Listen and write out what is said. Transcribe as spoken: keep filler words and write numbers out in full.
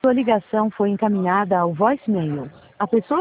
Sua ligação foi encaminhada ao voicemail. A pessoa